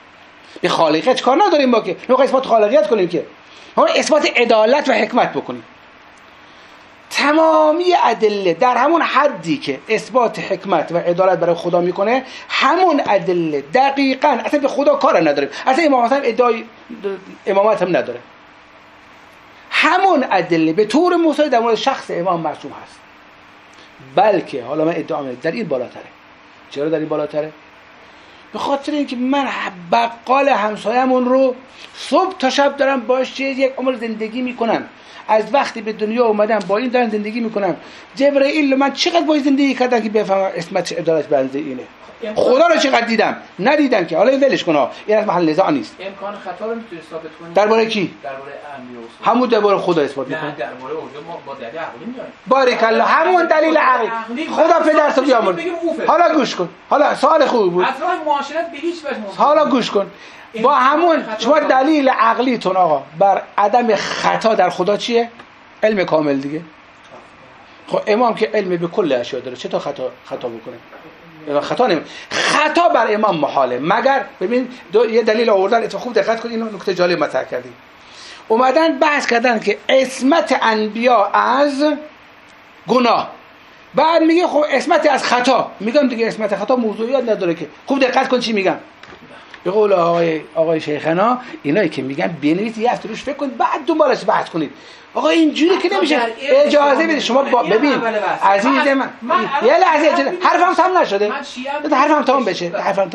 Speaker 1: به خالقیت کار نداریم ما که نمیخوایم اثبات خالقیت کنیم که ما اثبات عدالت و حکمت بکنیم. تمامی ادله در همون حدی که اثبات حکمت و عدالت برای خدا میکنه، همون ادله دقیقاً اصلا به خدا کار نداریم. اصلا امام حسن ادعای امامت هم نداره. همون ادله به طور مساوی در مورد شخص امام معصوم هست. بلکه حالا من ادعا میکنم در این بالاتره. چرا در این بالاتره؟ به خاطر اینکه من بقال همسایه‌مون رو صبح تا شب دارم باش یک عمر زندگی میکنم. از وقتی به دنیا اومدم با این دارم زندگی میکنم. جبرائیل من چقدر باید زندگی کردم که بفهمم اسمت عدالت بنده اینه. خدا رو چقدر دیدم، ندیدم که. حالا ولش کن، این از محل نزاع نیست.
Speaker 4: امکان خطا رو میتونی ثابت کنی
Speaker 1: درباره کی؟
Speaker 4: درباره انبیا.
Speaker 1: همون درباره خدا اثبات میکنه.
Speaker 4: نه درباره اون ما با دلیل عقلی میایم.
Speaker 1: بارک الله، همون دلیل عقلی. خدا پدرتو بیامرز. حالا گوش کن. حالا سوال خوبی بود.
Speaker 4: اصلا معاشرت به هیچ وجه ممکن.
Speaker 1: حالا گوش کن. با همون شما دلیل عقلیتون آقا بر عدم خطا در خدا چیه؟ علم کامل دیگه. خب امام که علم به کل اشیا داره، چطور خطا بکنه؟ خطا بر امام محاله. مگر ببین یه دلیل آوردن، خوب دقت کن، اینو نکته جالب مطرح کردیم. اومدن بحث کردن که عصمت انبیا از گناه، بعد میگه خب عصمت از خطا. میگم دیگه عصمت خطا موضوعیت نداره که. خوب دقت کن چی میگم. به قول آقای شیخنا، اینایی که میگن بنویسید یه هفته روش فکر کنید بعد دوبارش بحث کنید. آقا اینجوری که نمیشه. اجازه بدید شما ببین عزیز من یه لحظه حرفم تمام نشده. حرفم تمام بشه.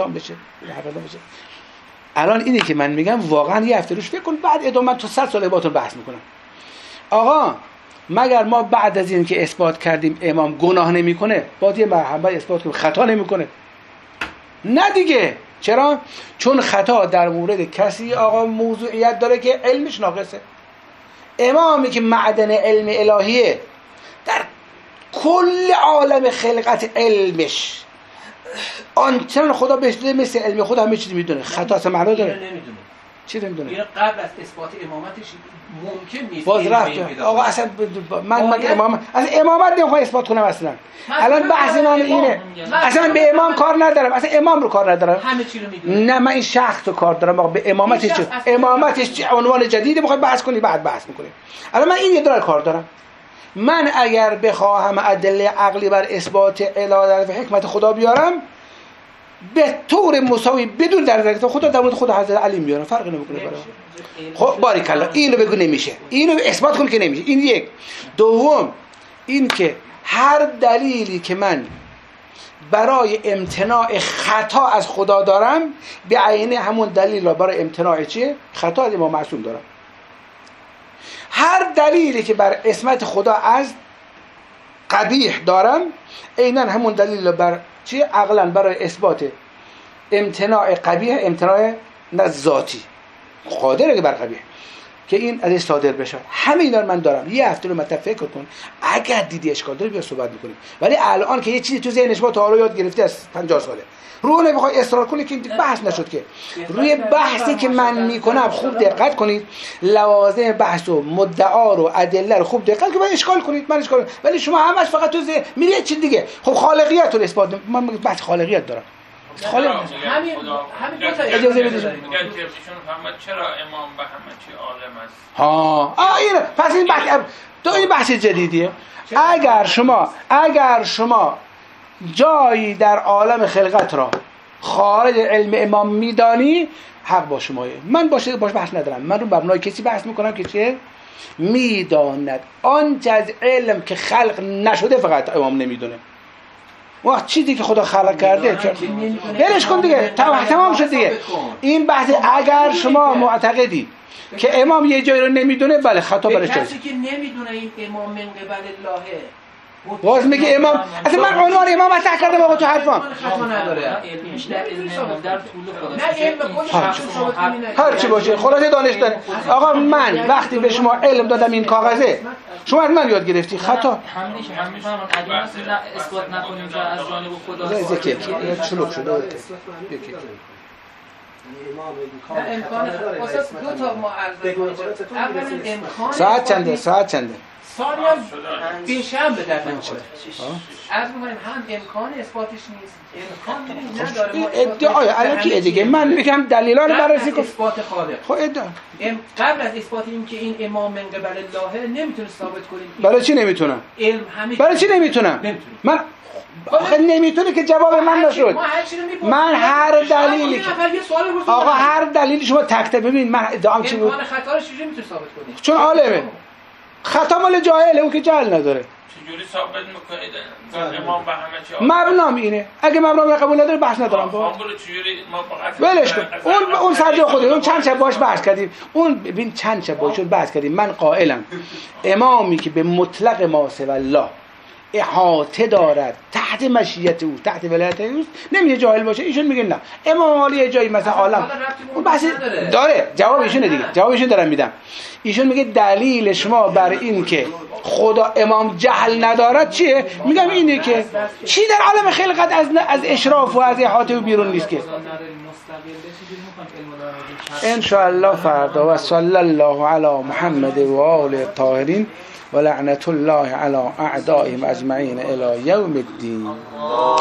Speaker 1: الان اینی که من میگم واقعا یه هفته روش فکر کن، بعد ادامه تو 100 سال باهاتون بحث میکنم. آقا مگر ما بعد از این که اثبات کردیم امام گناه نمیکنه، بعد یه مرحله اثبات کنیم خطا نمیکنه؟ نه دیگه. چرا؟ چون خطا در مورد کسی آقا موضوعیت داره که علمش ناقصه. امامی که معدن علم الهیه، در کل عالم خلقت علمش آنچنان خدا بهش داده مثل علم خود همه چیز میدونه. خطا اصلا معنا داره؟
Speaker 4: نمیدونه.
Speaker 1: چی نمیدونه؟
Speaker 4: این قبل از اثبات امامتش ممکن نیست.
Speaker 1: باز رفت آقا اصلا من امامت نمیخوام اثبات کنم اصلا. الان بحث من اینه. اصلا من به امام کار ندارم، اصلا امام رو کار ندارم.
Speaker 4: همه چی رو میدونه.
Speaker 1: نه من این شخص رو کار دارم. آقا به امامتش عنوان جدیدی میخوای بحث کنی، بعد بحث میکنیم. الان من این یه کار دارم. من اگر بخواهم ادله عقلی بر اثبات عدالت و حکمت خدا بیارم، به طور مساوی بدون در نظر خدا در مورد خود حضرت علی میارم، فرقی نمیکنه برام. خب بارک الله، اینو بگو نمیشه، اینو اثبات کن که نمیشه. این یک. دوم این که هر دلیلی که من برای امتناع خطا از خدا دارم، به عینه همون دلیل را برای امتناع چیه؟ خطا از امام معصوم دارم. هر دلیلی که بر عصمت خدا از قبیح دارم، عیناً همون دلیل بر چیه؟ عقلاً برای اثبات امتناع قبیح، امتناع نه ذاتی، قادره که بر قبیح، که این ازش صادر بشه. همه اینا رو من دارم. یه هفته رو مطلب فکر کن، اگر دیدی اشکال داره بیا صحبت می‌کنیم. ولی الان که یه چیزی تو ذهنش ما تا حالا یاد گرفتی از 50 ساله، رو نمیخوای اصرار کنی که بحث نشد که. روی بحثی که من میکنم خوب دقت کنید، لوازم بحث و مدعا رو ادله رو خوب دقت کنید، اشکال کنید، من اشکال. ولی شما همش فقط تو میری یه چیز دیگه. خب خالقیت رو اثبات، من بحث خالقیت دارم.
Speaker 4: همین دو تا اجازه بدید.
Speaker 2: میگن که ایشون محمد چرا امام به همه چی عالم است.
Speaker 1: این پس این بحث تو این بحث جدیدیه. اگر شما جایی در عالم خلقت را خارج علم امام میدانی، حق با شمایه. من باش بحث ندارم. من رو مبنای کسی بحث میکنم که چیه؟ میداند آنچه از علم که خلق نشده فقط امام نمیدونه. وقت چیزی که خدا خلق کرده برش کن دیگه، تمام شد دیگه. این بحث اگر شما معتقدی که امام یه جایی رو نمیدونه، بله خطا برش جایزه.
Speaker 4: کسی که نمیدونه این امام من قبل اللهه،
Speaker 1: باز میگه امام، اصلا من عنوان امام مطرح کردم آقا تو حرفم.
Speaker 4: خطا نداره.
Speaker 5: در طول خدا.
Speaker 4: نه علم خودش
Speaker 1: هر چی باشه خلاصه دانش داره. آقا من وقتی به شما علم دادم این کاغذه، شما از من یاد گرفتی خطا.
Speaker 5: همین اگه اثبات نکنیم که از جانب خدا
Speaker 1: زکی چلوک شده.
Speaker 4: نه امکان واسه دو تا اولا امکان
Speaker 1: ساعت چنده
Speaker 4: ثانیا این شنبه در نمیشه از می‌گم هم امکان اثباتش نیست امکان نداره ما
Speaker 1: ادعای الکی دیگه من میگم دلیلا رو بررسی کن
Speaker 4: اثبات خالق
Speaker 1: خب ادعا
Speaker 4: قبل از اثبات این که این امام من قبل الله نمیتونه ثابت کنیم
Speaker 1: برای چی نمیتونم
Speaker 4: علم همین
Speaker 1: برای چی نمیتونم من آخه نمیتونه که جواب من نشد من هر دلیلی که آقا هر دلیلی شما تکته ببین من ادعام چی بود
Speaker 4: امکان خطا رو چجوری میتونه ثابت کنی
Speaker 1: چون عالمه خطا مال جاهله اون که جهل نداره
Speaker 2: چجوری ثابت میکنید امام به همه چی
Speaker 1: مبنام اینه اگه مبنام قبول نداره بحث ندارم با ولش کن اون سرجا خوده اون چند شب باش بحث کردیم اون ببین چند شب باش بحث کردیم من قائلم امامی که به مطلق ما سوی الله احاطه دارد تحت مشیت او تحت ولایت او نمیگه جاهل باشه ایشون میگه نه امام عالی یه جایی مثلا عالم اون بحث داره جواب ایشونه دیگه جواب ایشون دارم میدم ایشون میگه دلیل شما بر این که خدا امام جهل ندارد چیه میگم اینه که چی در عالم خلقت از اشراف و از احاطه و بیرون نیست که ان شاء الله فردا و صلی الله علی محمد و آل الطاهرین و لعنت الله علی اعدائهم اجمعین الی یوم الدین